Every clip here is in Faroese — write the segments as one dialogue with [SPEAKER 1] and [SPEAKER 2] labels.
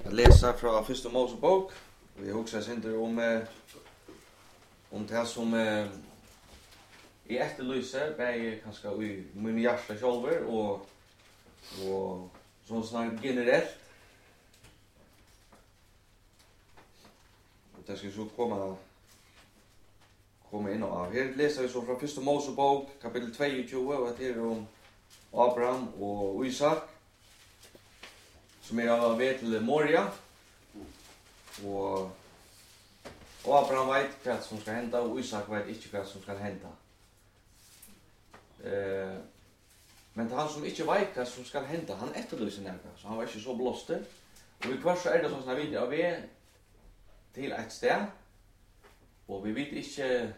[SPEAKER 1] Jag läser från första Mosebok. Vi också inte om det som I efterlyser bäge kanske i min hjärta själver och sånt generellt. Och det ska så komma in och här läser vi så från första Mosebok kapitel 22 och det är om Abraham och Isak som är vid till Moria. Och Abraham vet vad som ska hända och Isak vet inte vad som ska hända. Men han som inte vet vad som ska hända, han efterlyser något. Så han var inte så blåst. Och i kvart så är det sådana videor vi är till ett sted. Och vi vet inte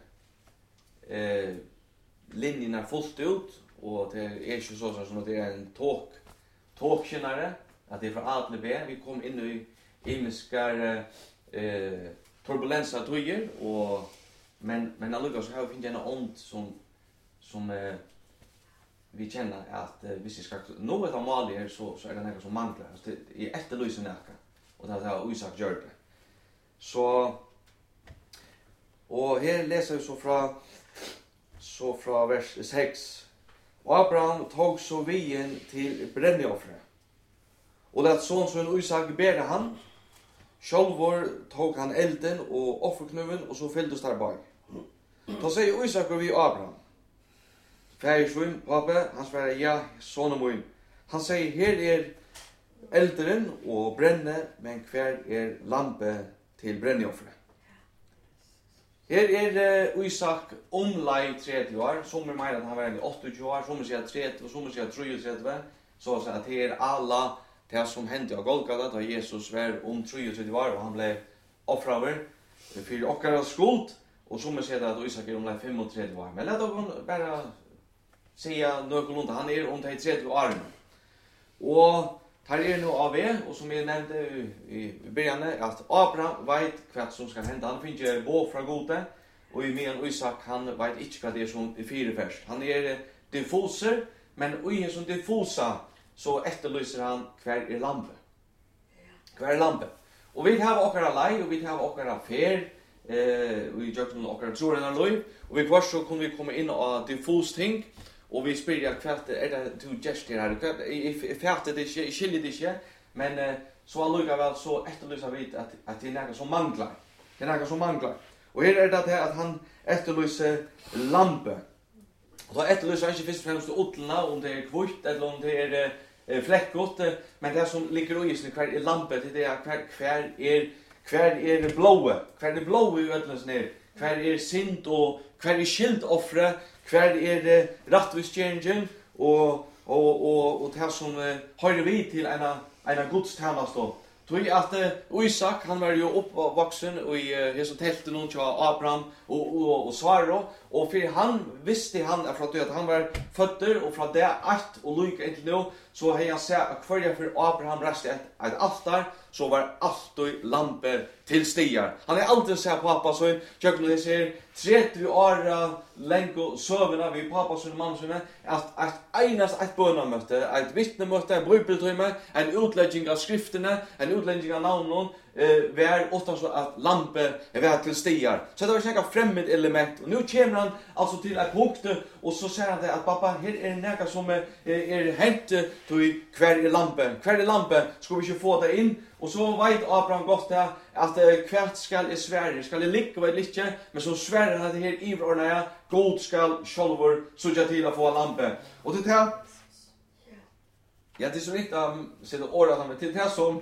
[SPEAKER 1] linjerna fullt ut. Och det är inte så som att det är en tågkännare. Att det är från A till B. Vi kom in i imiskar turbulensa tøyer og men alluga så har vi finnet en ånd som vi känner att hvis vi ska nå ett mål här så är det något som manglar. Så det är efterlyser något och det har Isak gjort det. Så och här läser vi så från vers 6. Och Abraham tog så vien till brännoffret. Och det son Isak ber han. Sjálvor tog han elden og offerknuven og så fylldes der bak. Da sier Isak og vi Abraham. Færsvun, pappa, han svarer ja, sonen min. Han sier her elderen og brenne, men hver lampe til brenneofferet. Her Isak omlai 30 år, som mer enn han var 28 år, som sier 30 og som sier 33, så at her alla det som hände av Golgata då Jesus var 33 år och han blev offrad för okkara skuld och som man säger att Isak blev 35 år. Men låt oss bara säga något han de 30 år. Och här nu av och som jag nämnde i början att Abraham vet vad som ska hända. Han finner bo från Gode och i men Isak han vet inte vad det är som i 4 vers. Han är diffuser men i som diffusa så efterlyser han hver lampe. Hver lampe. Og vi har okkara lei, og vi har okkara fer, vi gjør noen okkara troen av lov, og vi kvar så kunne vi komme inn og diffus ting, og vi spyrir hva det du gjerst her, jeg fætter det ikke, jeg skiljer det ikke, men så allikevel så efterlyser vi at det er noe som mangler. Det er noe som mangler. Og her det at han efterlyser lampe. Og da etterlyser han ikke først og fremst utlene, om det kvitt, eller om det flekkott, men det som ligger i hver lampe, det er hver blåe, hver blåe i ødlens ned, hver sint og hver skildoffre, hver rattvistgjeringen, og det som hører vi til en godstjeneste. Tui at Isak han var jo oppvoksen i hese telten og Abraham og Svaro og for han visste han fra det at han var føtter og fra det alt og lykke inntil nå så har han sett at hver for Abraham reste et altar så var alltid lamper til stier. Han har alltid sett pappa så kjøkken og ser 30 år lenge søvende vi pappa og mamma at enast et bønnemøte, et vittnemøte, en bibeltøyme, en utlegging av skriftene, en utlegging av navnen, vær åtta så at lampe vær til stier. Så det var ikke et fremmed element. Og nå kommer han altså til et punkt, og så sier han det at pappa, her noe som hent til hver lampe. Hver lampe skal vi ikke få det inn. Og så vet Abraham godt det, at hvert skal svære, skal ligge og ikke, men så svære han det her iverordnet, god skal sjølver sørge til å få lampe. Og til det, ja, det er så litt av sine året, men til det som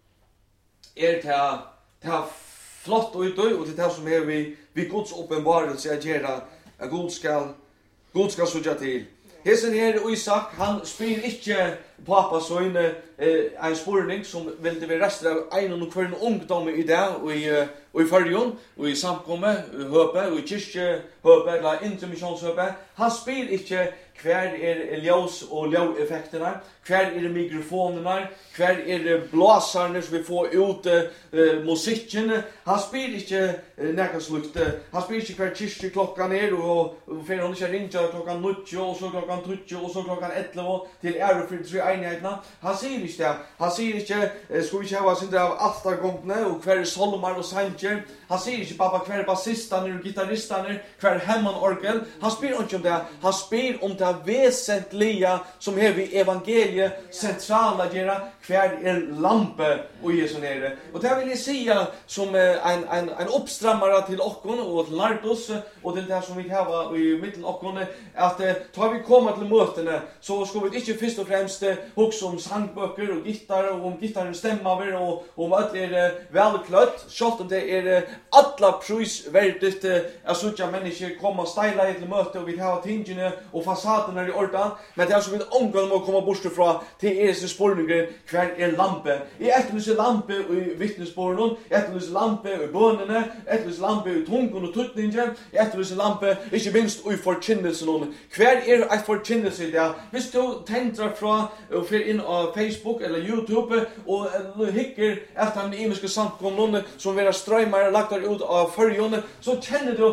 [SPEAKER 1] det flott ut og til det som vi Guds åpenbarelse at gjøre, at God skal sørge til. Hesen her Isak, han spyr ikke pappa søgn en spurning som ville være resten av en og hver ungdom i dag og i fyrjon, og i samkomme, høpe, og i kyrkjehøpe, eller intermisjonshøpe. Han spyr ikke hver ljós og ljøeffektene, hver mikrofonene, hver blåserne som vi får ut musikken. Han spyr ikke nekka slukt. Han spyr ikke hver kyrkjeklokkan og fyrir han ikke rinja klokkan 9, og så klokkan 20, og så klokkan 11, til 3 treenigheten. Han sier ikke det. Han sier ikke, skal vi ikke ha sin av altargångene, og hver solmar og sanger. Han sier ikke bare hver bassistene og gitarristene, hver hemmanorgel. Han spyr ikke om det. Han spyr om det vesentlige som er vi evangeliet sentrala gjerra, hver lampe og Jesu nere. Og det vil jeg si som en oppstrammare til okkon og til Nardos, og til det som vi har i middelen okkon, at tar vi kommer til møtene, så skal vi ikke først og fremst hukse om sangbøker og gitar, og om gitaren stemmer, og om alt velkløtt, selv om det alla prisvärdigt att sådana människor komma stila till möte och vi har tingene och fasaderna i ordan, men det som vi omgående må komma bort ifrån till sin spårningen hver lampe. I etterlyser lampe i vittnesbåren, etterlyser lampe i bønene, etterlyser lampe i tungen og tutningen, etterlyser lampe ikke minst i forkynnelsen. Hver et forkynnelse i det? Hvis du tentrar fra og fer inn på Facebook eller YouTube og hikker efter den imiske samkomne som vil ha strømmer lagt ut av førjone, så kjenner du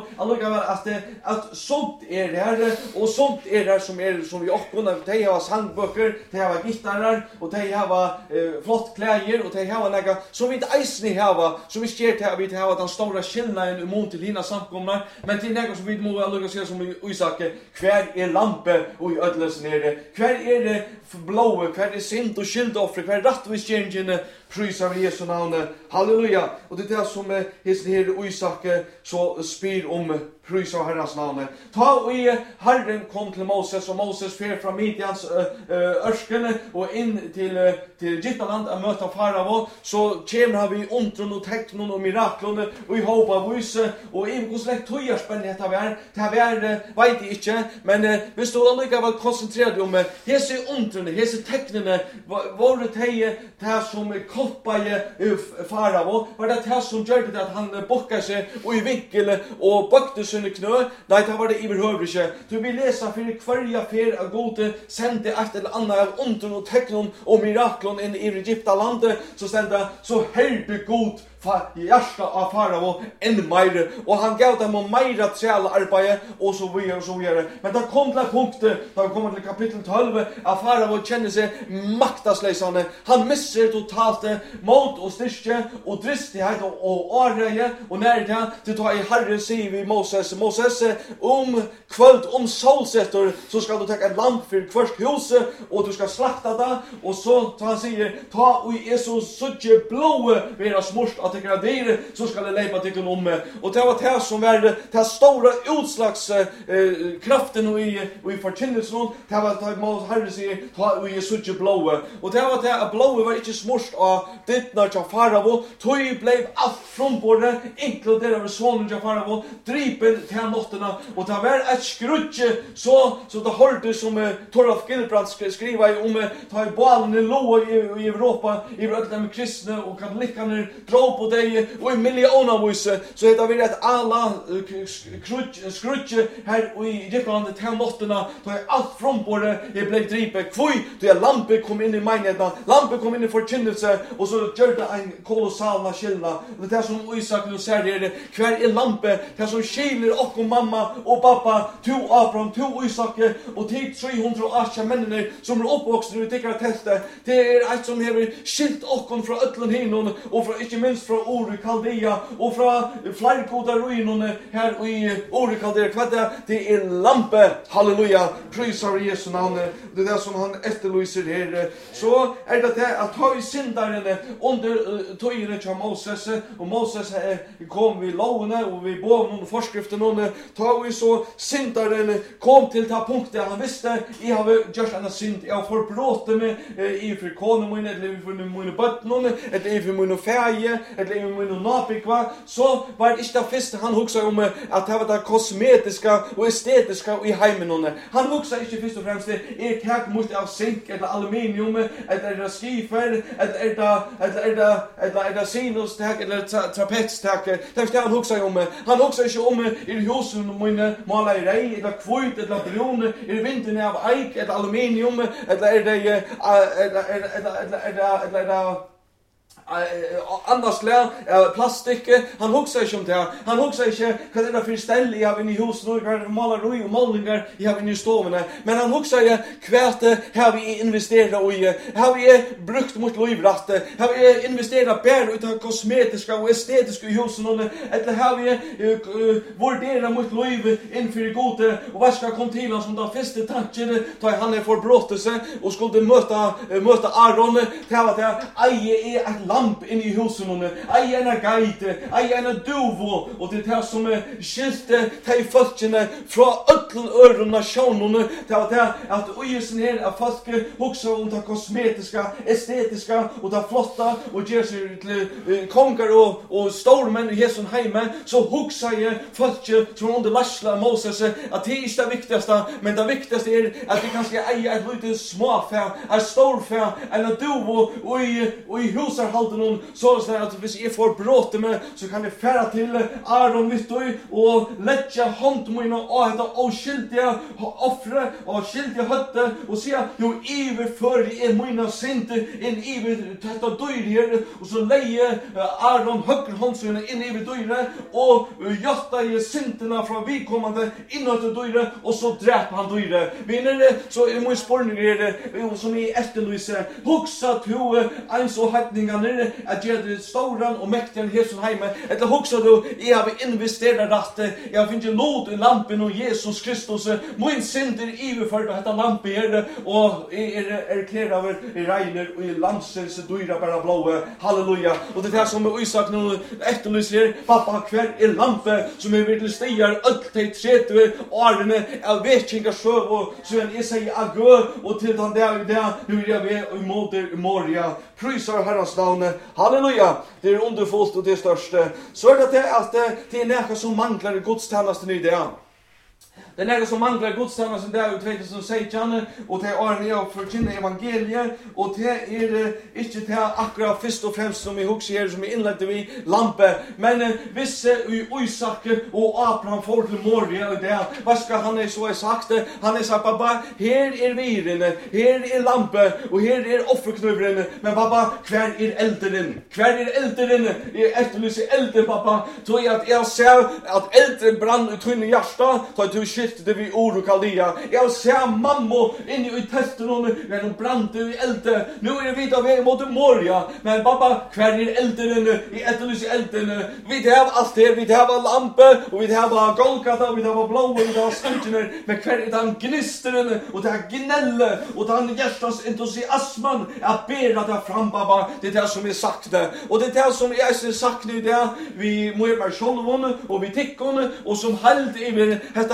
[SPEAKER 1] at sånt det her, og sånt det her som vi okkone, de har sangbøker, de har gitarer, og de har flott klæger, og de har noe som vi eisne har, som vi ser til at vi har den store skillnaden imot til hina samkomne, men til noe som vi må lukka seg som Isak, hver lampe og i ødles nere, hver det blåe, hver synd og skyldoffre, hver rattvisgjengene, prysar vi Jesu navnet. Halleluja. Og det det som hesten her Isak så spyr om prysar Herrens navnet. Ta i Herren kom til Moses, og Moses fer fra Midians ørskene og inn til Egyptaland og møter farao, så kommer han vi ontron og teknon og miraklene og i håp av vise, og i hvor slett tøyerspennig dette vet jeg ikke, men hvis du allikevel konsentrerer deg om hese ontrene, hese teknene, var det det som koppaje farao, var det som gjør det at han bokket seg og i vinkel og bøkte sine knø? Nei, det var det iverhøvrig ikke. Du vil lese for hver fer av gode sendte et eller annet av ontron og teknon og miraklon inn i Egyptalandet, så stendte så herde god hjärsta av farao ännu mer, och han gav dem mer träla arbete och så vidare. Men det kom till punkten, då vi kommer till kapitel 12, att farao känner sig maktaslösande. Han missar totalt mod och styrka och dristighet och arreje, och när det tar i Herren säger vi Moses kvöld solsätter så ska du ta en lamp för kvart huset och du ska slakta det, och så tar han säger ta och Jesus sucke blåe vera smorst att det är så ska det leipa till om, och det var det som var det stora utslags kraften och i förkynnelsen. Det var det Moses Herre säger ta och Jesus blåe, och det var det blåe var inte smorst av dittnar till farao, tog blev allt från bordet inkluderar sonen till farao dripen till notterna, och det var ett skrutje så det hörde som Toralf Gilbrand skriva om ta i balen i lå i Europa i de kristna och katolikerna dra på dig och i miljoner så det var ett alla skrutje här i Egypten till notterna ta allt från bordet jag blev dripen kvui då lampe kom in i magneten, lampe kom in i förkynnelse, och så gör det en kolossal skillnad. Och det som Isak nu säger det kvar lampe det som skiljer och mamma och pappa to Abraham to Isak och till 380 människor som är uppvuxna i det testet. Det är ett som har skilt och från ödlen hinnon och från inte minst från Ur Kaldea och från flärgoda ruinerna här i Ur Kaldea. Det är lampe. Halleluja. Prisar Jesu namn. Det är det som han efterlyser här. Så är det att ta i syndaren under tøyene till Moses, och Moses kom vid lovene och vid bånen och forskriften och ta vi så syndaren kom till det punktet han visste jag har gjort en synd, jag har förbrått mig i för konen eller i för mina bötten eller i för mina färger eller i mina napikva, så var det inte det första han huxade om att det var det kosmetiska och estetiska i heimen. Han huxade inte först och främst är tak mot av zink eller aluminium eller det skifer eller sinustak eller trapetstak. Det är han huxade om. Han huxade inte om i husen mina maleri eller kvöt eller brun i vintern av eik eller aluminium eller annars lä plastik han huxar ju om det han huxar inte vad det är för ställ jag har i huset och målar och målningar jag har i stoven men han huxar ju kvärt har vi investerat i har vi brukt mot livrätt har vi investerat bär utav kosmetiska och estetiska i huset eller har vi värderat mot liv inför gode och vad ska kom till som då första tanken tar han är för brottelse och skulle möta Aron till att eje är ett lamp in i husen och eje en guide eje en duvo och det här som skilte till folkene från öll öron nationerna till att ojusen här är folk också om det kosmetiska estetiska och det flotta och ger sig till kongar och stormän i Jesu hemma så huxar jag folk som under Lasla Moses att det är inte det viktigaste men det viktigaste är att vi kanske eja ett litet småfär en stor fär en duvo och i husarhalten hon så att hvis jag får bråte med så kan det färra till Aron Vittoy och lägga hand mina och detta oskyldiga offre och skyldiga hötte och säga jo iver för i mina synder in iver detta döjer och så leje Aron höger handsyn in i döjre och götta i synderna från vi kommande inåt döjre och så dräp han döjre vinner så är min spårning som är efterlyser huxa to en så hedningarna att ge det stora och mäktiga Jesu hemma eller huxa då jag har investerat rätt jag finner låt i lampen och Jesus Kristus min synder överförd detta lampe här och är klädd över i regner och i landsens dyra bara blåa halleluja och det här som Isak nu efterlyser pappa kvar är lampe som är vill stiga allt till 30 åren av vekingar så och så en säger agö och till den där nu är vi i moder Moria prisar Herrens namn halleluja det är underfullt och det största så är det att det är något som manglar i gudstjänsten i det. Det är något som manglar gudstjänsten där i 2016 och det är jag förkynner evangeliet och det är inte det akkurat först och främst som vi huxar som är inlagt vi lampe men vissa i Isak och Abraham får till Moria och det vad ska han är så sagt han är sagt pappa här är viren här är lampe och här är offerknuvren men pappa kvar är elderen jag efterlyser elden pappa tror jag att jag ser att elden brann ut i hjärta tar du det vi ord och kaldia. Jag ser mamma inne i testen när de brände i elden. Nu är vi där väg mot Moria. Men pappa, kvar är elden i etterlys i elden. Vi har allt det. Vi har lampe och vi har Golgata, vi har blå och vi har stjärnor. Men kvar är den gnistren och det här gnälle och den hjärtas entusiasmen att bära det fram pappa. Det är det som är sagt det. Och det är det som är sagt nu det. Vi måste själva och vi tycker och som helt i detta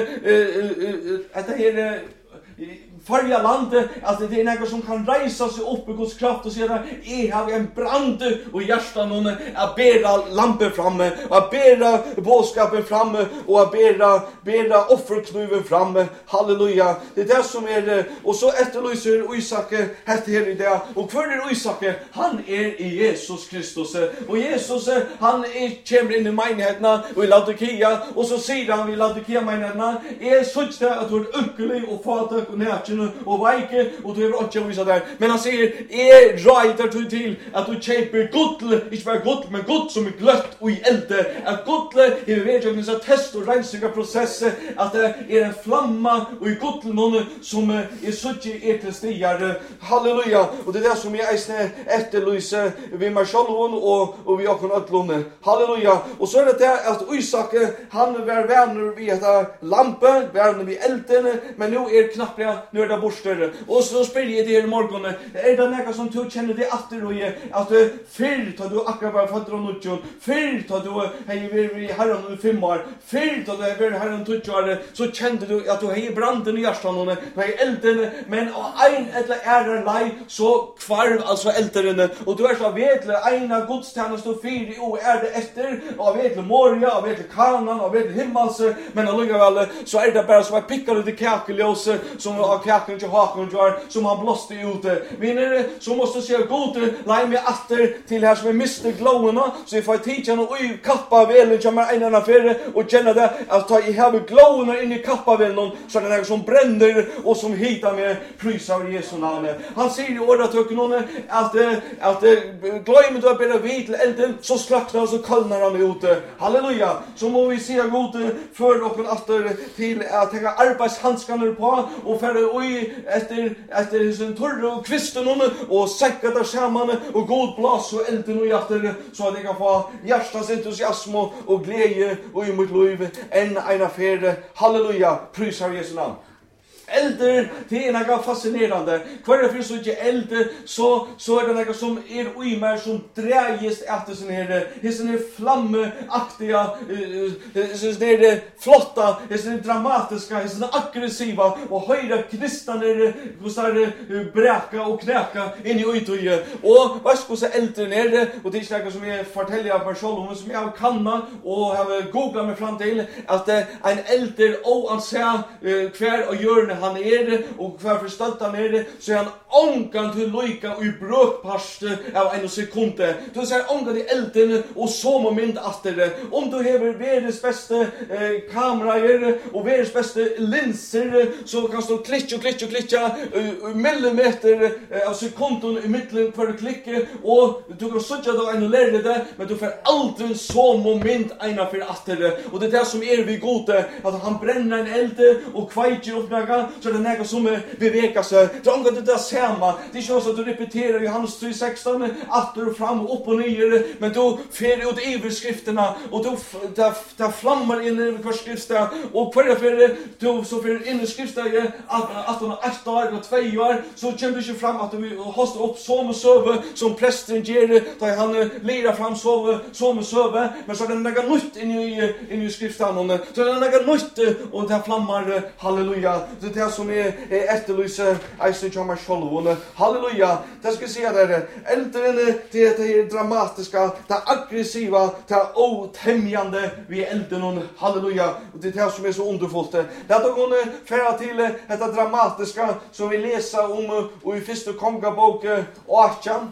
[SPEAKER 1] här förja landet att det är något som kan resa sig upp i Guds kraft och säga jag har en brand och hjärtan och att bära lampen framme att bära bådskapen framme och att bära offerknuven framme halleluja det är det som är och så efterlyser Isak här i det och för det Isak han är i Jesus Kristus och Jesus han kommer in i menigheten och i Laodikea och så säger han vid Laodikea menigheten är så att du är öckelig och fatak och nätchen och veike och du har inte visa där men han säger right till att du köper gott inte bara gott men gott som är glött och i elde att gott i vägen så test och rensninga process att det är en flamma och i gott någon som är så till stigar halleluja och det är det som jag efterlyser vi Marshallon och vi har kunnat låna halleluja och så är det att Isak han var vänner vid ett lampe vänner vid elden men nu är knappt nu är det borster och så spelar jag det här i morgon är det något som du känner dig att fyr tar du akkurat bara fötter och nutjon fyr tar du hej i herran i 5 år fyr tar du hej i herran 20 år så kände du att du hej branden i hjärtan och hej elden men en eller är lej så kvarv alltså elderen och du är så vedle ena gudstjänst och fyr och är det efter och vedle Moria och vedle Kanan och vedle himmelse men alligevel så är det bara som att picka lite kakeljus som har räken till haken som han blåste ute. Vinner så måste se gode lei mig atter till här som mister glowna så if I teach and oj kappa väl kommer en annan affär och känna det att ta i have glowna in i kappa väl någon så det är som bränner och som hitar med prisar Jesu namn. Han säger i ordet till någon att glömmer du att bära vid till elden så slacknar och så kallnar han ute. Halleluja. Så må vi se gode för och åter till att ta arbetshandskarna på och för oj efter sin torre och kvisten och säcka där samman och god blås och elden och hjärter så att det kan få hjärtas entusiasm och glädje och i mitt liv en affär. Halleluja. Prisar Jesu namn. Elder, det är något fascinerande. Kvar för så inte eld så är det något som är oimer som dräjes efter sin här flammeaktiga, sin här flotta, sin här dramatiska, sin aggressiva och höjda knistarna hos där bräka och knäka in i utöje. Och vad ska så elden är det och det är något som jag fortäljer av mig själv som jag kan och har googlat mig fram till att en elder oanser kvar och gör han och kvar förstått han så är han ångan till lojka och i brökpast av en sekund. Du säger ångan till elden och så moment efter om du har världens bästa kameror och världens bästa linser så kan du klicka millimeter av sekunden i mitten för att klicka och du kan söka då en lära det men du får aldrig så moment ena för efter och det är det som är vi gode att han bränner en eld och kväker upp några så det är något som bevegar sig. Det är inte det samma. Det är inte så att du repeterar Johannes 3:16 åter och fram och upp och ner men då fer ut överskrifterna och då där flammar in i förskrifterna och för då så för in i skrifterna att hon 8 år och 2 år så kommer det ju fram att du hostar upp som söve som prästen ger där han leder fram som söve men så är det något nytt in i skrifterna så är det något nytt och där flammar halleluja det är som är efterlyser Eisen Thomas Shalom. Halleluja. Det ska säga där. Elden det dramatiska, det aggressiva, det otämjande vi elden. Halleluja. Och det är det som är så underfullt. Det är då färra till det dramatiska som vi läser om och i första kongabok 18.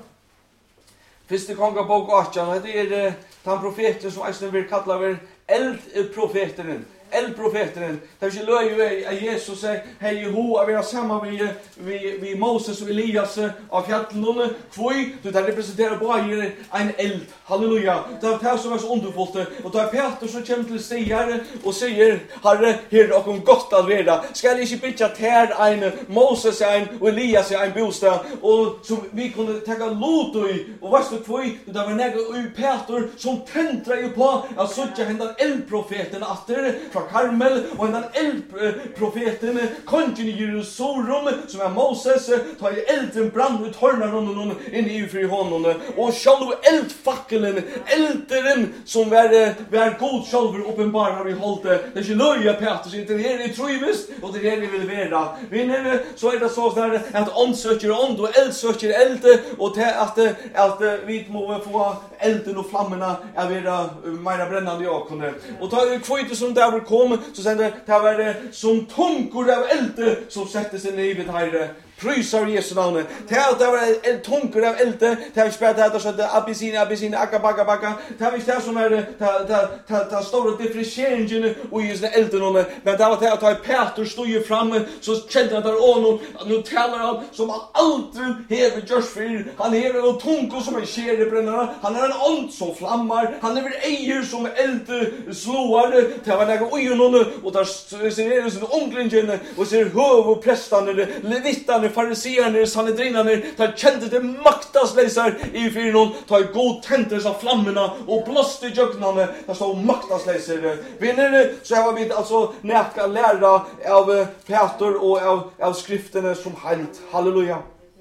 [SPEAKER 1] Första kongabok 18. Det är den profeten som Eisen vill kalla för eldprofeten. Eldprofeten. Det är inte löj att Jesus säger hej Jehova, vi är samman vid Moses och Elias av fjällen. Kvoi, du där representerar bara en eld. Halleluja. Det är det som är så underfullt. Och då är Peter som kommer till stigar och säger Herre, här och om gott att vara. Ska jag inte byta till en Moses och Elias en bostad och som vi kunde ta lot i. Och vad så kvoi, det var näga Peter som tänkte ju på att söka hända eldprofeten att Karmel och den eldprofeten kongen i Jerusalem som är Moses tar i elden brann ut hörnar honom in i för honom och själv eldfackelen elderen som var god själv uppenbarar vi hållte det är inte löja Peter så det är det trivs och det är det vill vara vinner så är det så där att ond söker ond och eld söker eld och att vi måste få elden och flammarna är vara mer brännande jag kunde och tar kvite som där kom så sen det var som tunkor av eld som sätter sig ner vid Herre. Prisar Jesu namn. Det var en tunkor av eld. Det har spelat här så att abisina akabaka. Det var inte som är ta stora differentieringen och i den elden men det var det att Peter stod ju fram så kände han där nu talar han som han aldrig hever just för han hever en tunkor som en skerebrännare han är en ond som flammar han är ejer som eld slår det var några ojon och där ser det som omglingen och ser huvudprästarna levittarna fariseerna sanhedrinarna där kände det maktasläsar i fyren tar god tändres av flammarna och blåste jögnarna där står maktasläsare vinner så har vi alltså näka lära av Peter och av skrifterna som helt halleluja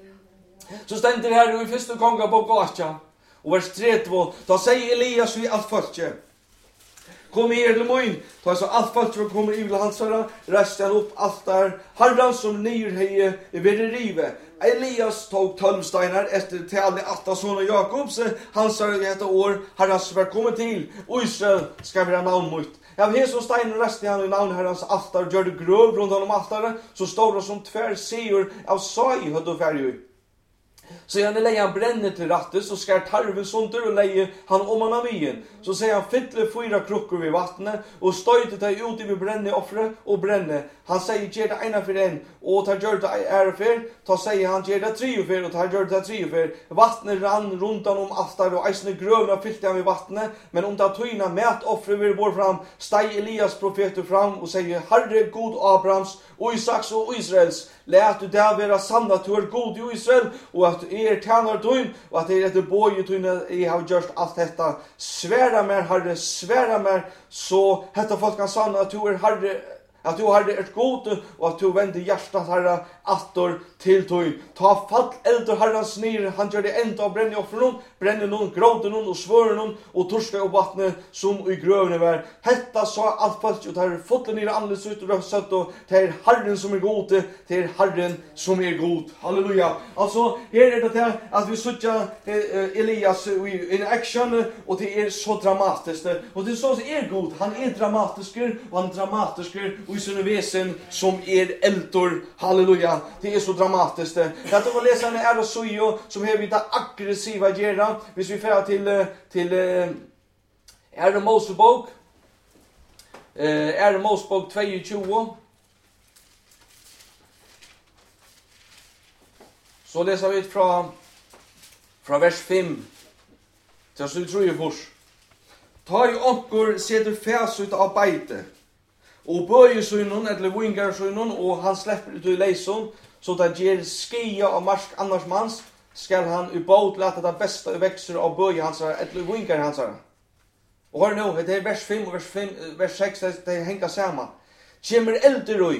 [SPEAKER 1] så ständer det här i första kongabok 18 och vers 3 då säger Elias vid allt folket kom her til min. Ta så allt folk som kommer i hans herra, resten upp allt där. Herran som nyr hei ved rive. Elias tog 12 steinar efter tale atta son och Jakobs. Han sa detta år, Herrans var kommit till, och Israel ska vara namnmot. Ja, vi som stein och resten han i namn Herrans altar, gör det gröv runt om altaret, så står det som tvär seor av sai höd och färg. Så han lägger han bränner till rattes och skär tarven sånt och lägger han om han av igen. Så säger han fylle 4 kruckor vid vattnet och stöjtet dig ut i bränne offre och bränne. Han säger ger det ena för en och tar gör det är för. Ta säger han ger det 3 för och tar gör det 3 för. Vattnet rann runt om altar och isne grövna fyllde han vid vattnet. Men om det tyna mät offre vid vår fram steg Elias profeter fram och säger Herre god Abrahams och Isaks och Israels. Lät du där vara sanna att du är god i Israel och att tjänar dum och att det boje tuna I har gjort allt detta. Svära mer Herre, svära mer så detta folk kan sanna att du är Herre, att du har det ett god och att du vänder hjärtat Herre attor till tog. Ta fall äldre Herrans ner, han gör det ända av bränna offren, bränner någon, gråter någon och svör någon och torska och vattnet som i grövne var. Detta sa allt folk och tar foten ner anleds ut och röstat och det är Herren som är god, det är Herren som är god. Halleluja. Alltså, här är det att vi söker Elias in action och det är så dramatiskt. Och det är så att är god, han är dramatisk och han är dramatisk och i sin väsen som är eldor. Halleluja. Det är så dramatiskt. Jag tror att läsa en ära sojo som har vita aggressiva gera. Hvis vi får till Ära Mosebok. Ära Mosebok 22. Så läser vi från vers 5 till 7 först. Ta i onkor seter färs ut av beite. Och böjer synon eller vingar synon och han släpper ut i leison så att ger skia av marsk annars mans skall han i båt låta det bästa växer av böj hans eller vingar hans. Och hör nu, det är vers 5 och vers 6 det hänger samman. Kommer elderoj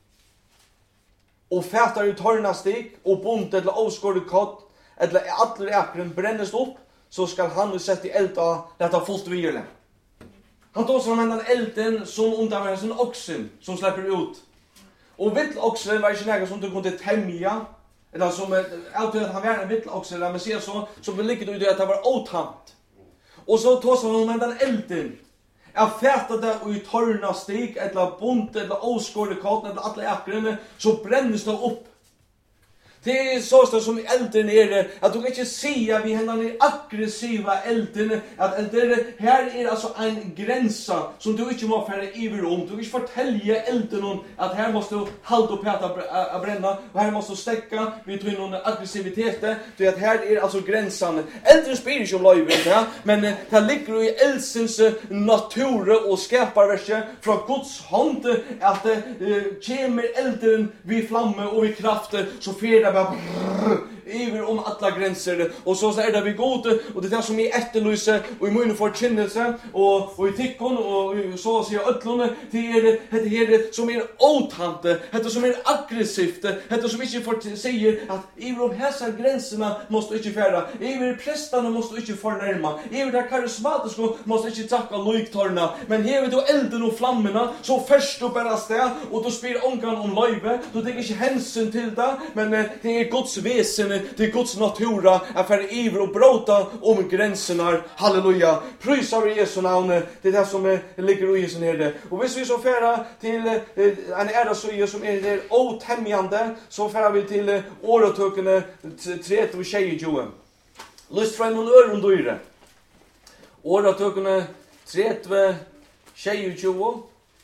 [SPEAKER 1] och fätar ut hörnastig och bont eller oskård kott eller alla äkren brännes upp så skall han sätta i elda detta fullt virle. Han tar som den elden som undervar sin oxen som släpper ut. Och vittoxen var inte något som du kunde tämja. Eller som alltid att han var en vittoxen. Men ser så ligger det att det var otamt. Och så tar som den elden. Jag fätade i torna stig eller bunt eller oskårdekat eller alla äkren så bränns det upp. Det är så som elden är att du kan inte säga vi hända den aggressiva elden att elden här är alltså en gränsa som du inte må färra över om. Du kan inte fortälja elden om att här måste du halda upp att bränna och här måste du stäcka vid tror någon aggressivitet. Det är att här är alltså gränsan. Elden spyr inte om löjvet, men det ligger i eldsens natur och skaparverse från Guds hand att kommer elden vid flamme och vid kraft så färdar över om alla gränser och så är det vi god och det är som i efterlyse och i mun förkynnelse och i tickon och så säger öllone det är det som är otante det som är aggressivt det som inte får säger att över om dessa gränserna måste inte färda över prästarna måste inte förnärma över det karismatiska måste inte tacka lojktorna men här då elden och flammarna så först och bara stä och då spyr ångan om löjve då tänker inte hänsyn till det men det är Guds väsen det är Guds natura att färra iver och bråta om gränserna. Halleluja. Prysar i Jesu namn. Det är det som ligger i Jesu nere. Och hvis vi så färra till en ärasoje som är det otämjande så färra vi till åretökene 30 och 20. Lust från någon öron dyre. Åretökene 30 20.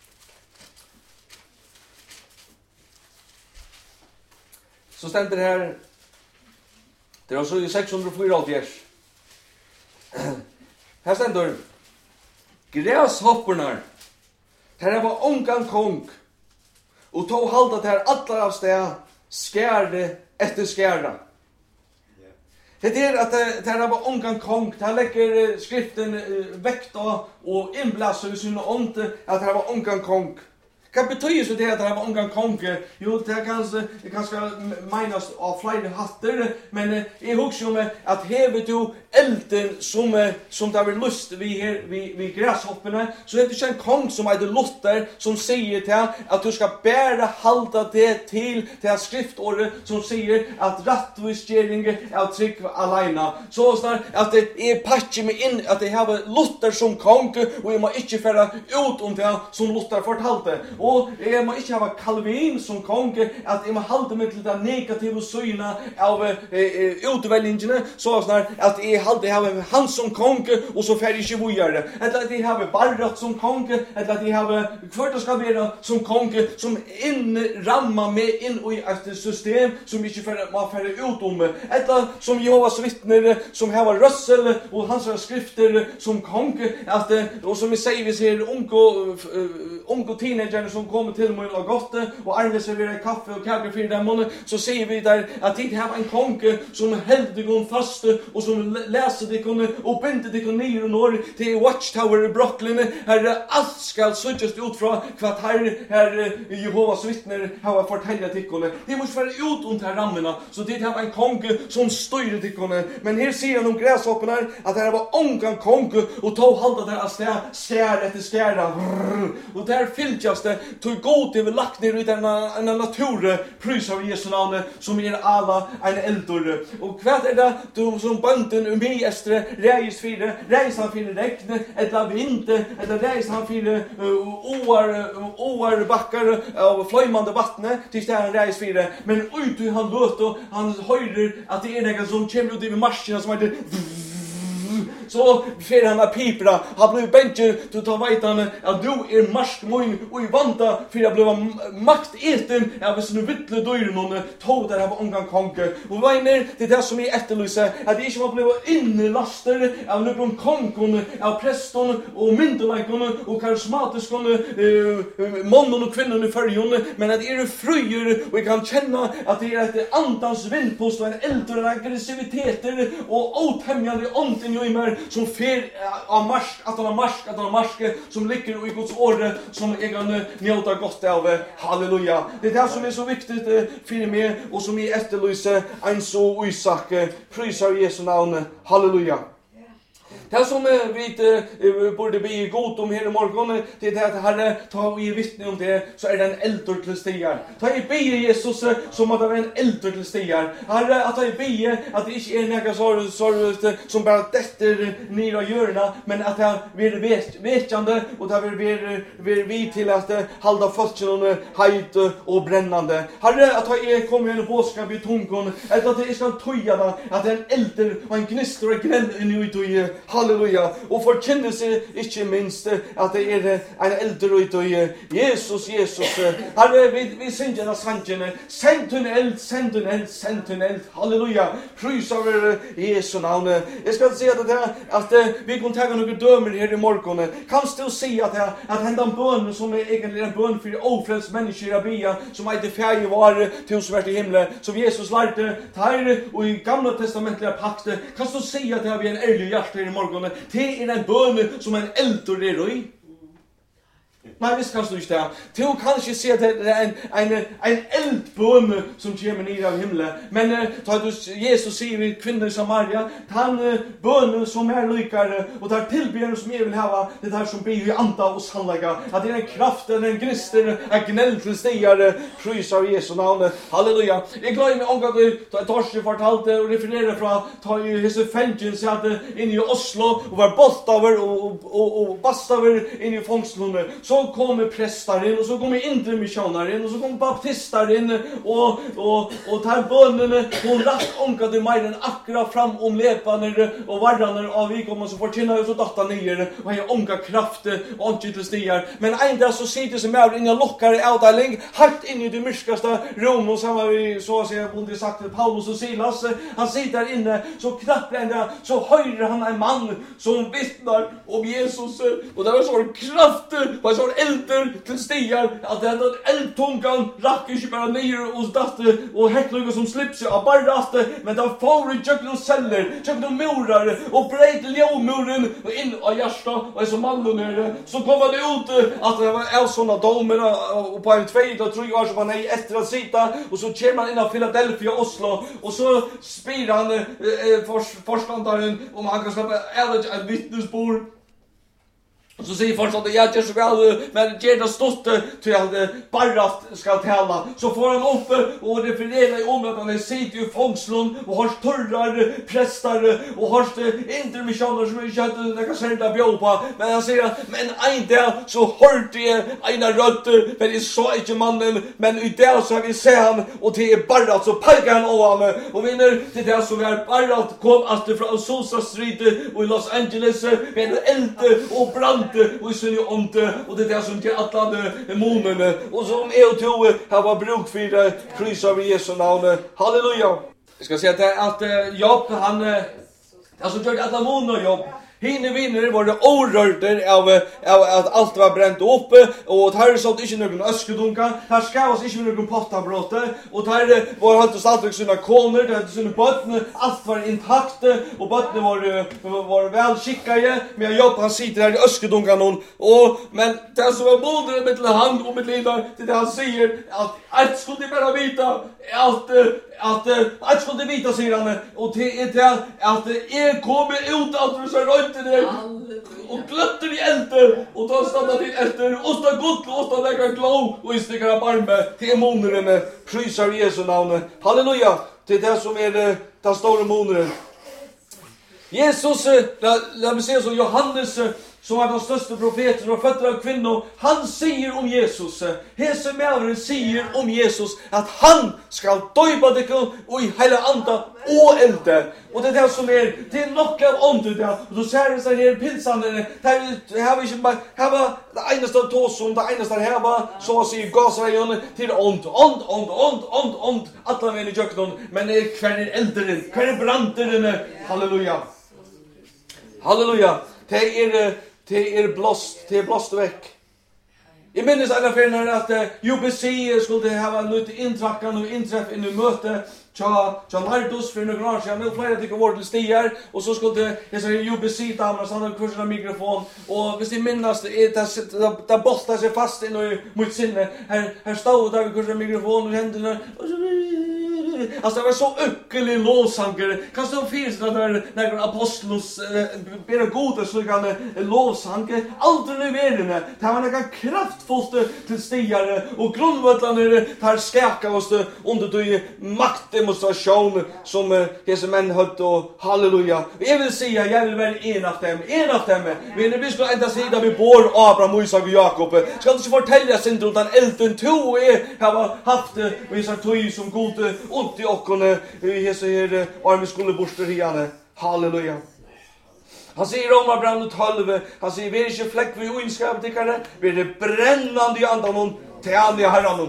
[SPEAKER 1] Så ständer det här det var så i 604 vers. Här ständer gräshopporna. Här var ångan kong. Och tog halda det här alla av steg skärde efter skärda. Det är att det här var ångan kong. Det här lägger skriften väckta och inblassar i sin ont att det här var ångan kong. Vad betyder så det att det här var ångan kong? Jo, det här kanske minnas av flera hattar, men jag husker om att hevet du elden som det har lust vi gräshopparna, så är det inte en kong som heter Luther som säger till att du ska bara halda det till skriftåret som säger att rättvisgärning är trygg alena. Så snart att det är patch med in att det har Luther som kong och man inte färra ut om det som Luther fortalte. Och man inte ha Calvin som kong att man halda med till det negativa syna av utväljningarna, så snart att det har han som kong och så färdig inte vujare. Eller att det har Barrat som kong, eller att det har kvart ska vara som kong som ramma med in i ett system som inte man färra ut om. Eller som Jehovas vittner som har Russell och hans skrifter som kong, att och som vi säger vi ser unga teenager som kommer till mig och gott och Arne serverar kaffe och kaffe för dem, så säger vi där att det har en kong som held dig fast och som läser dig och binder dig ner och norr till Watchtower i Brooklyn. Här allt ska sökas ut från vad här Jehovas vittner har fortällt dig. Det måste vara ut under här ramarna, så det har en kong som styr dig. Men här ser jag de gräshopparna att det var ångan kong och tog halda där att skär efter skärra. Och där fylltjas det tog god till lagt ner i denna natur prysar Jesu namn som är alla en eldor. Och vad är det du som banden umeestre reis han för regn eller vind eller reis han för oar backar av flöjmande vattnet tills det är reis för, men ut i han löt och han höjder att det är något som kommer ut i marscherna som heter så för han att pipra har blivit bänket att ta vajtan att du är marskmoin och i vanta för jag blev makteten av hvis nu vittle døyren och tog där av ångan konke. Och vad är det som är efterlyser att det inte var blivit innelaster av någon konkon av präston och myndelajkon och karismatiskon mannen och kvinnan i färgen, men att det är fröjer och jag kan känna att det är ett andans vindpost och en äldre aggressiviteter och otämjande ånden i mig som fer av marsk som ligger i Guds ord som jag kan njuta gott av. Halleluja. Det är det som är så viktigt för mig och som jag efterlyser en så Isak prisar Jesu namn. Halleluja. Det som vi borde bli god om här i morgon, det är att Herre, ta vi vittne om det, så är det en eldor till stigar. Ta i be Jesus som att det är en eldor till stigar. Herre, att ta i be att det inte är några sorg som bara detter ner av hjörna, men att det blir vetjande och det blir vi till att halda folken hejt och brännande. Herre, att ta i kommer en båskap i tungon, eller att det ska toja det, att det är en eldor och en gnister och gräll in i toja. Halleluja. Och förkynnelse inte minst att det är en äldre och Jesus. Herre, vi synger den sangen. Sänd en eld. Halleluja. Prys över Jesu namn. Jag ska säga att vi kan ta några dömer här i morgon. Kan du säga att den bön som är egentligen en bön för ofrälst människor i Rabia som heter färg var till oss värt i himlen, som Jesus lärde här och i gamla testamentliga pakter. Kan du säga att det har vi en ärlig hjärta i morgon? Det är en bön som en eldor är i. Nej, visst kan du inte det. Du kan inte se att det är en eldbön som kommer ner av himlen. Men Jesus säger vid kvinnor i Samaria, han bönen som är lykare och där tillbjörn som jag vill ha, det där som blir i anda och sannlägga. Att det är en kraft, en gnister, en gnäll till stigare, prys av Jesu namn. Halleluja. Jag glömmer mig om att du Torsten fortalte och refererar från ta i Jesu fängelsen så att in i Oslo och var boltaver och bastaver in i fångslunde. Så kommer prästar in och så kommer inre missionärer in och så kommer baptister in och tar bönen hon rätt onkade mer än akkurat fram om lepaner och vardaner av vi kommer så förtjänar och så datta ner och har onka kraft och inte till stigar. Men en dag så sitter som är inga lockare avdelning helt in i det mörkaste rum och samma vi så att säga borde sagt till Paulus och Silas, han sitter där inne så knappt ända så höjer han en man som vittnar om Jesus och det var så kraft och så elder till stigar att den eldtungan rack inte bara ner och datte och häckluga som slips av barraste men där får i juggla celler, juggla murar och breit ljómuren och in av hjärta och så mannen nere så kommer det ut att det var såna domer och på en 2 eller 3 år så var nej efter att sitta och så kör man in av Philadelphia Oslo och så spyr han förståndaren om han kan släppa ett vittnesbord. Och så säger först att jag gör så väl, men ger det stått till att Barrat ska tala. Så får han upp och refererar om att han är sitt i fångslån och har större prästar och har intermissioner som inte hade några särskilda bjöd på. Men han säger att men en dag så hörde jag ena rötter, men jag sa inte mannen, men i dag så har vi sett han och till Barrat så pekar han av honom. Och vinner till det så vi har Barrat kom alltså från Sosa Street och i Los Angeles med eld och brand och i sin onte och det där som till alla månaderna och som är to har bruk för pris av Jesu namn. Halleluja. Jag ska säga att Job han alltså gör alla månader Job. Hinne vinner var det orörder av att allt var bränt upp och här sånt inte någon öskedunka. Här skavas inte någon pottabrotte och här var helt stalltryck sina koner, det hade sina botten, allt var intakt och botten var väl skickade men Job han sitter här i öskedunkan och men det som var moder med till hand och med lidar till det han säger att skulle bara vita att skulle vita säger han och till att kommer ut att så rönt det och glötter i älter och då stannar till efter och står gott och står lägga glow och sticker upp armen till månaden prisar Jesu namn. Halleluja. Det är det som är den stora månaden. Jesus, låt mig säga så Johannes som var den största profeten och fötter av kvinnor, han säger om Jesus, hese mävren säger om Jesus att han ska döpa dig och i hela anda och elde. Och det är det som är, det är nog av åndet där. Och då säger det sig här pilsande, här var inte bara, här var det enaste tåsum, det enaste här var så att säga gasrejon till ont, alla män i köknen, men kvar är elderen, kvar är branderen, halleluja. Halleluja. Det är blåst väck. I minnes alla för att UBC skulle ha nytt intrakkan och inträff in i möte tja Mardos för några år sedan. Nu flera tycker vårt till stigar och så skulle det så UBC-damerna som hade kursen av mikrofon och hvis ni minnas det boltar sig fast in i mot sinne. Här stod där vid kursen av mikrofon och händerna och så alltså det var så öckelig lovsanger. Kanske det finns när apostlos ber goda så kan lovsanger aldrig nu världen. Det var några kraftfullt till stigare och grundvattlarna där skaka oss under det maktdemonstration som dessa män hade och halleluja. Jag vill säga jag vill vara en av dem. Men vi ska ända sida vi bor Abraham, Isak och Jakob. Ska inte fortälja sin utan elden to har haft vi sa tog som god ont i okkone vi säger arme skulle borster igen. Halleluja. Han säger Roma brand 12, han säger vi är inte fläck vi oinskap tyckare, vi är det brännande i andan till andra herran.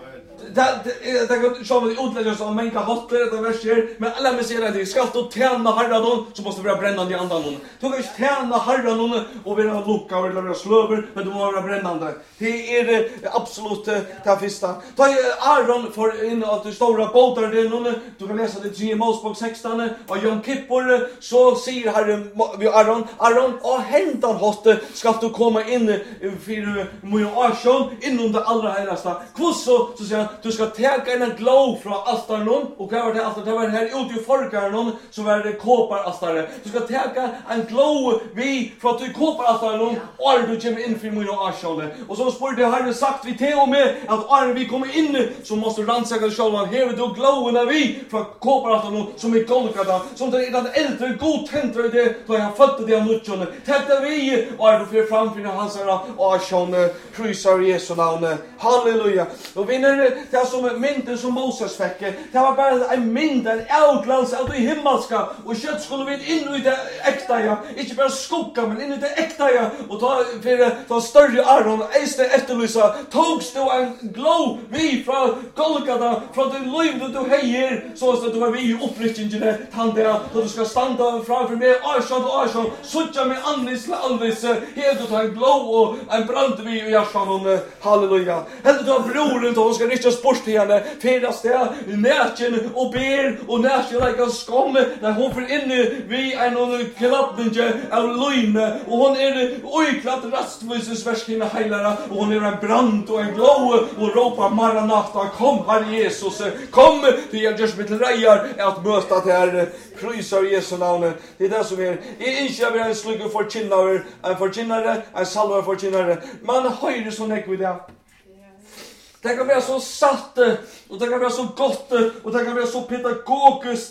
[SPEAKER 1] Det kan som det utläggas som mänka hotter det verser men alla med säger att det ska att tjäna herran så måste vara brännande i andan. Du kan inte tjäna herran och vara lucka eller vara slöver men du måste vara brännande. Det är absolut det första. Då Aaron för in att det stora båtar det nu du kan läsa det i Mosebok 16 och Yom Kippur så säger Herren Aaron och händan hotte ska du komma in för motion inom det allra heligaste. Så säger du ska ta en glow från altaren och vad var det altaret? Det var här ute i förgarden så var det kopparaltaret. Du ska ta en glow vi från att du kopparaltaren och du kommer in för motion. Och så spurte Herren sagt vi till och med att när vi kommer in så måste rannsaka själva här då glowen vi från kopparaltaren som är Golgata som det är den äldre god tändare det då jag fötte det nutjon. Tänkte vi och du för framför hans och sjön prisar Jesu namn. Halleluja. Och vinner det som mynden som Moses fikk. Det var bare en mynd, en avglans av det himmelska, og kjøtt skulle vi inn i det ekta, ja. Ikke bare skugga, men inn i det ekta, ja. Og ta større Aron, eiste etterlysa, togst du en glow vi fra Golgata, fra det liv du heier, så at du var vi i opprikkingene, tante, så du skal standa framfor meg, Arsson, suttja med andlis til andlis, helt du ta en glow og en brand vi i hjertan, halleluja. Helt du har broren til, hun skal ikke spurs til henne, ferast det, nætjen og ber, og nætjen like en skomme, der hun får inne vi en klappninge av løgne, og hun oiklatt rastvisesverskene heilere, og hun en brand og en glow, og råpa Maranatha, kom Herre Jesus, kom, til jeg gjørs mitt reier, at møta til Herre, prysar Jesu navnet. Det det som jeg ikke vil en slukke forkynnere, en salver forkynnere, man høyre så nekk vi det. Det kan være så satt, og det kan være så godt, og det kan være så pedagogisk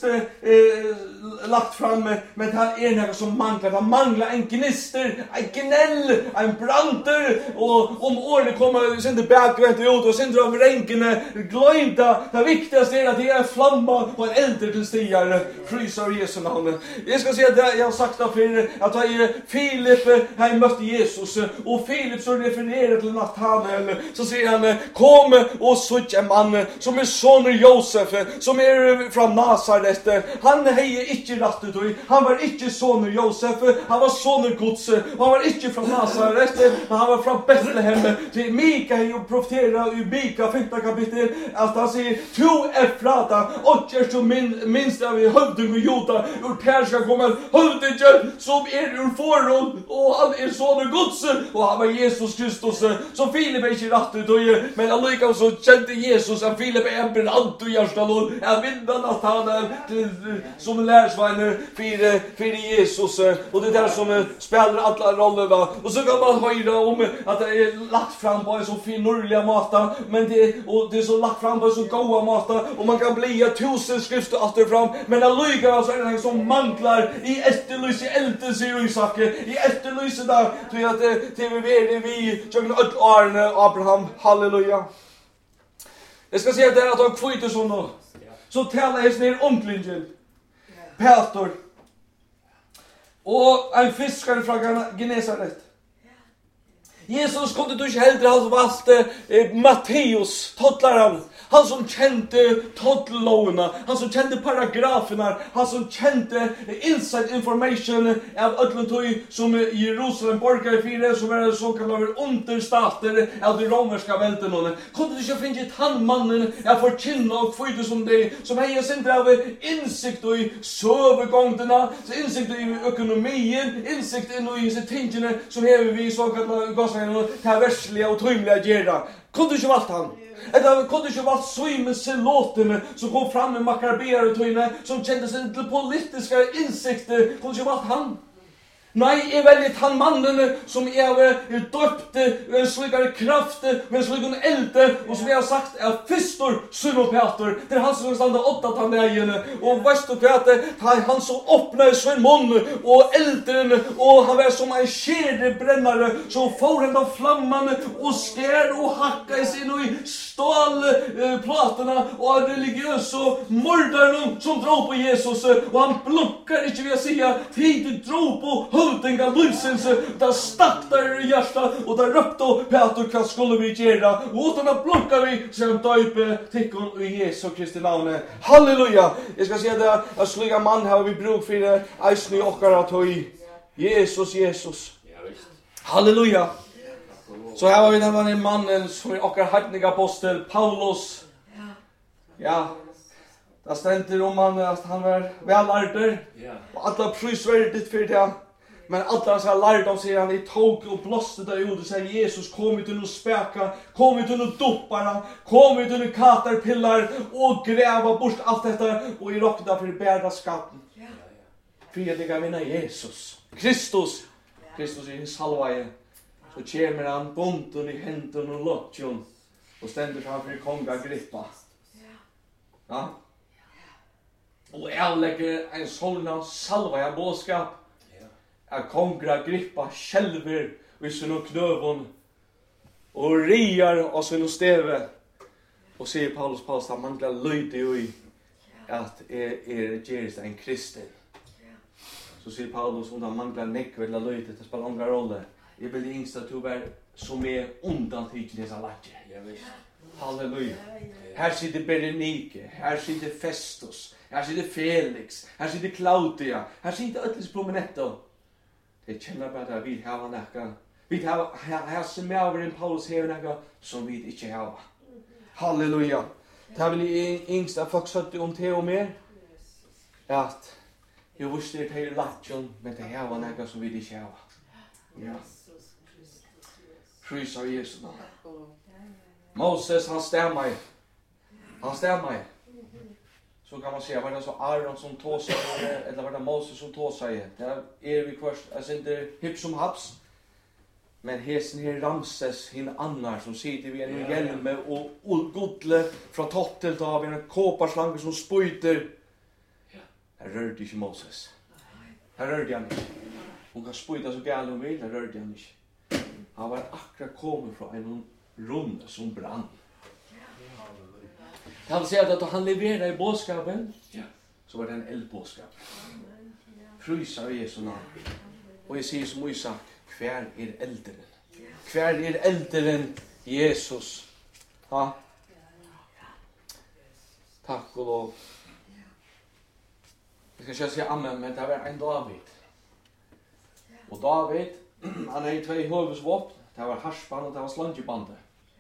[SPEAKER 1] lagt fram, men det noe som mangler. Det mangler en gnister, en gnell, en branter, og om året kommer sin bakvendt ut, og sin av renkene gløymta. Det viktigaste at det flamma og en eldre til stiger, frys av Jesu navn. Jeg skal si at jeg har sagt det før, at Filip har møtt Jesus, og Filip så refererer til Nathanael, så sier han, kom og sutt en mann som soner Josef, som fra Nazaret. Han heier ikke rattet, han var ikke soner Josef, han var soner Guds, han var ikke fra Nazaret, men han var fra Bethlehem. Til Mika jo profeterer i Mika 5. kapittel, at han sier, to Efrata, og gjør så minst av høvding og Joda, ur her skal komme en høvding som ur forhold, og han soner Guds, og han var Jesus Kristus. Så Filip ikke rattet, men allikevel så kjente Jesus at Filip en brand og hjertalon. Jeg vinner Nathanael som lærersveiner for Jesus. Og det der som spiller alle roller. Og så kan man høre om at det lagt fram på en så finurlig måte, men det er så lagt fram på en så god måte, og man kan bli 1000 skrifter atter fram, men allikevel så det noe som mangler i etterlyse eldre, sier Isak. I etterlyse da, til at det vil vi kjøkken Arne Abraham. Halleluja. Jeg skal si at det at han kvitter sånn nå. Så taler jeg ned omklingen. Peter. Og en fiskare fra Genesaret. Jesus kunde du ikke heldre ha valgt Matteus, tottlaren. Han som kjente tottlovene, han som kjente paragraferna, han som kjente inside information av ödlentøy som Jerusalem borgare fire, som så kallade understater av de romerska veldenåne. Kunde du ikke finne han mannen jeg forkynne og kvyte som det, som heier sin av innsikt i søvegångdena, innsikt i økonomien, innsikt i tingene som hever vi så kallade gassene til verslige og tøymelige gjerra. Kunde du ikke valgt han? Eller kunde ikke valgt Søyme-selåtene som kom fram med makarberetøyene, som kjente seg til politiske innsikter. Kunde du ikke valgt han? Nei, jeg velger han mannen som døpte med en slikere kraft, med en slikere elde, og som jeg har sagt fyrstor Simon Peter. Det han som stande 8 tannegene, og veist og kvæte, det han som åpner sin munn, og eldren, og han var som en skjedebrennare, som får henne flammene, og skær og hakka i sin i stålplaterna, og religiøse morderne som drar på Jesus, og han blokkar ikke ved å si, tid drar på høvdinga livsins, da staktar i hjertet, og da røpte Peter hva skulle vi gjøre, og utan å blokka vi, så han døype tikkun i Jesu Kristi navne. Halleluja! Jeg skal si det, at slik mann har vi bruk for det, eisen i okkara tøy. Jesus. Halleluja! Så her var vi den mannen som okkar hartning apostel, Paulus. Ja, da stendte om han at han var velarter, og alle prysverdet for det. Men alt han skal lært om, sier han, I tog og blåste det ut, og sier Jesus, kom ut og speka, kom ut og doppara, kom ut og katerpillar, og greva bort alt dette, og I råkta for bæra skatten. Fordi at jeg kan vinne Jesus, Kristus I salvaje, så kommer han bunten I hendene og lotjon, og stender framfor konga Agrippa. Ja. Og jeg legger en sånn salvaje bådskap, at kongra Agrippa skjelver vid sin knøvon og riar av sin steve. Och säger Paulus han manglar löjde i att gerist en kristen. Så säger Paulus om han manglar nekv eller löjde, det spelar andra roller. Jag vill yngst att du är som är undantygen dessa lager. Halleluja. Här sitter Berenike, här sitter Festus, här sitter Felix, här sitter Claudia, här sitter Ötlis Promenetto. Det känner bara att vi har näka. Vi har här som över en Paulus här näka som vi inte har. Halleluja. Det vill yngst att folk sötte om te och mer. Att jag visste det här latjon, men det här var näka som vi inte har. Ja. Prisa Jesu namn. Moses han stämmer. Så kan man säga, var det så Aaron som tåsade eller var det Moses som tåsade? Det vi först, alltså inte hipp som haps. Men hesen här Ramses hin annar som sitter vid en hjälme och godle från topp till tå vid en kopparslange som spyter. Här rörde inte Moses. Här rörde han inte. Hon kan spyta så gärna hon vill, här rörde han inte. Han var akkurat kommit från en rund som brann. Han säger att han levererar i bådskapen, så var det en eldbådskap. Prisa Jesu namn. Och jag säger som Isak, kvar elderen? Kvar elderen Jesus? Ja. Tack och lov. Jag ska säga amen, men det var en David. Och David, han är i två huvudvåpen. Det var harspan och det var slangebandet.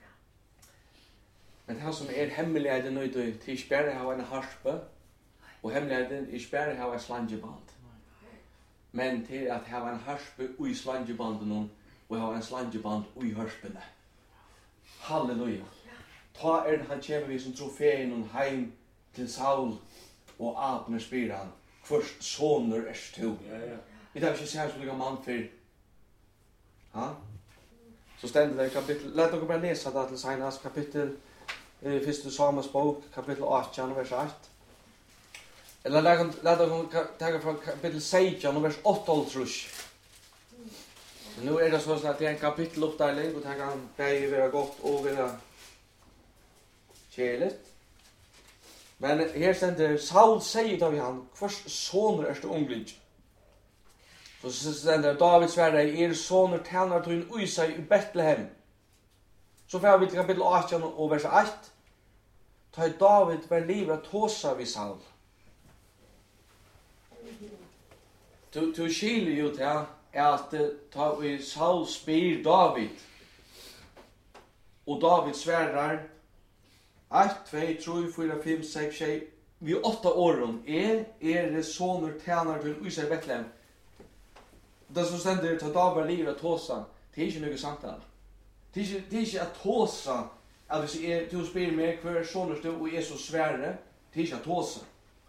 [SPEAKER 1] Men det som hemmeligheten nu till spärre har en harspe och hemmeligheten i spärre har en slangeband. Men till att ha en harspe i slangebanden och ha en slangeband i harspene. Halleluja. Ta han kommer vi som troféen heim till Saul och Abner spiran. Först soner är to. Vi tar inte säga så lika man för. Ja. Så ständer det i kapitel. Låt oss bara läsa det till senast kapitel. Första Samuels bok, kapitel 18, vers 1. Eller låt oss ta från kapitel 16, vers 8 och 3. Nu är det så att det är en kapiteluppdelning och det kan bäge vara gott och vara kärligt. Men här ständer Saul säger då vi han, först soner är det unglig. Så ständer David svärde, soner tjänar till en Isai i Betlehem. Så får vi till kapitel 18 och vers 1. Ta David var livet att tåsa vid Saul. Du skiljer ju till att ta vi Saul spyr David. Och David svärdar 1, 2, 3, 4, 5, 6, 7. Vi 8 åren det soner tjänar till Isai Betlehem. Det som ständer ta David var livet att tåsa. Det är inte något samtal. Det är inte att tåsa att hvis du spyr meg hver soner stå og så svære. Det er ikke at tåsa.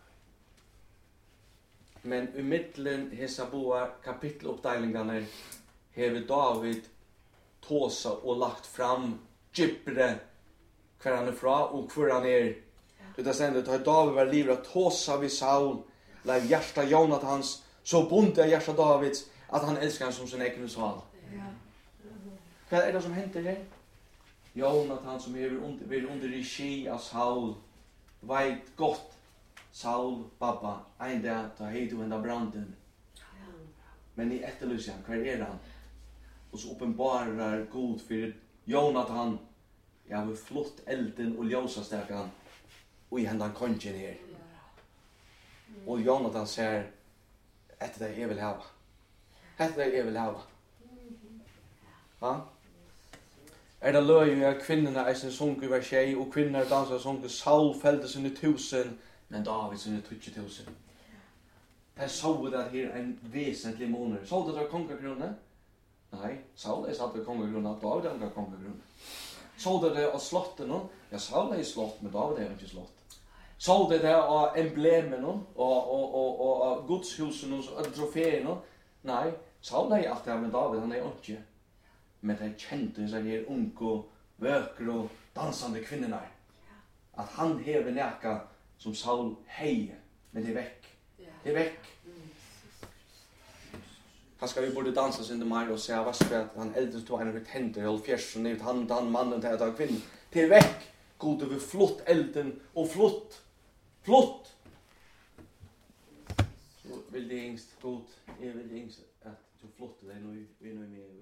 [SPEAKER 1] Men i middelen hesa boa kapiteluppdelingene hever David tåsa og lagt fram gypre hver han fra og hver han Det er stendet at David var livet at tåsa vid Saul, leiv hjärsta Jonathans, så bonde hjärsta Davids at han elskar han som sin egen Saul. Hva det som henter her? Jonathan som er under regi av Saul, veit godt Saul, pappa, ein dag ta hei du enda branden. Men i etterlyser han, hver han? Og så åpenbarar god for Jonathan, jeg har flott elden og ljósastakan, og i hendan kongen her. Og Jonathan sier, etter det jeg vil hava. Etter det jeg vil hava. Ja? Det løy at kvinnerna eisen sunk i vers 6, og kvinner dansa sunk Saul fælde sine 1000, men David sine 20.000. Her så vi det her en vesentlig måned. Så det var kongegrunne? Nei, Saul satt ved kongegrunne, David var kongegrunne. Så det av slotten? Ja, Saul slott, men David ikke slott. Så det av emblemen og godshusen og trofeen? Nei, Saul alt det, men David han ikke. Men det kjente seg her unge, vøkere og dansande kvinnerna. At han hever næka som Saul hei, men det vekk. Det vekk. Han skal vi borde dansa sin mer og se av at han eldre tog en hender og fjersen ut han mannen til at kvinnen. Det vekk.
[SPEAKER 2] god vi flott elden och flott.
[SPEAKER 1] Så vill det yngst god, jag vill yngst att du flott det nu vi nu med